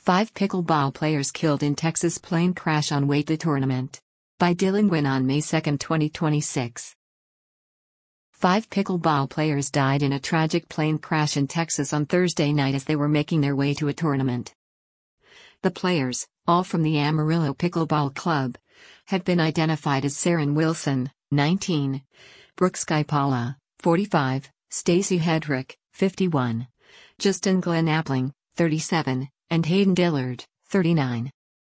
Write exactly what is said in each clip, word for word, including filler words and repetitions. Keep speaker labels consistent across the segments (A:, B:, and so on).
A: Five pickleball players killed in Texas plane crash on way to tournament. By Dylan Gwynn on May second, twenty twenty-six. Five pickleball players died in a tragic plane crash in Texas on Thursday night as they were making their way to a tournament. The players, all from the Amarillo Pickleball Club, had been identified as Saren Wilson, nineteen, Brooke Skypala, forty-five, Stacy Hedrick, fifty-one, Justin Glenn Appling, thirty-seven, and Hayden Dillard, thirty-nine.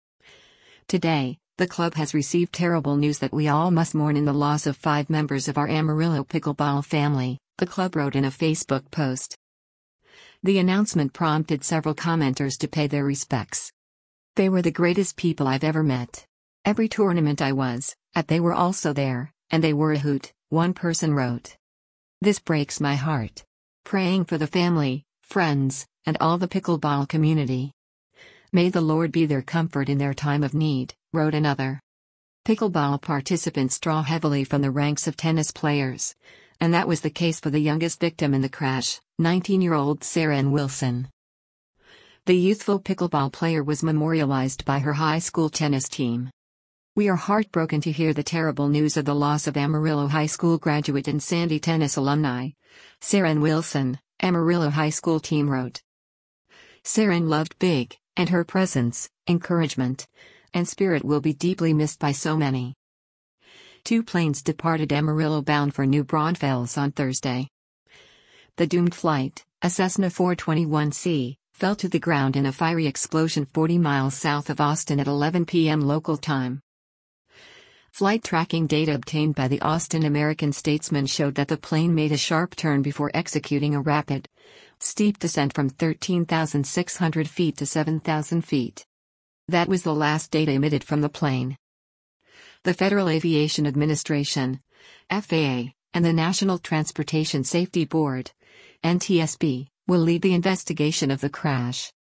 A: Today, the club has received terrible news that we all must mourn in the loss of five members of our Amarillo pickleball family, the club wrote in a Facebook post. The announcement prompted several commenters to pay their respects. They were the greatest people I've ever met. Every tournament I was at, they were also there, and they were a hoot, one person wrote. This breaks my heart. Praying for the family, friends, and all the pickleball community. May the Lord be their comfort in their time of need, wrote another. Pickleball participants draw heavily from the ranks of tennis players, and that was the case for the youngest victim in the crash, nineteen-year-old Saren Wilson. The youthful pickleball player was memorialized by her high school tennis team. We are heartbroken to hear the terrible news of the loss of Amarillo High School graduate and Sandy tennis alumni, Saren Wilson, Amarillo High School team wrote. Saren loved big, and her presence, encouragement, and spirit will be deeply missed by so many. Two planes departed Amarillo bound for New Braunfels on Thursday. The doomed flight, a Cessna four twenty-one C, fell to the ground in a fiery explosion forty miles south of Austin at eleven p m local time. Flight tracking data obtained by the Austin American-Statesman showed that the plane made a sharp turn before executing a rapid, steep descent from thirteen thousand six hundred feet to seven thousand feet. That was the last data emitted from the plane. The Federal Aviation Administration, F A A, and the National Transportation Safety Board, N T S B, will lead the investigation of the crash.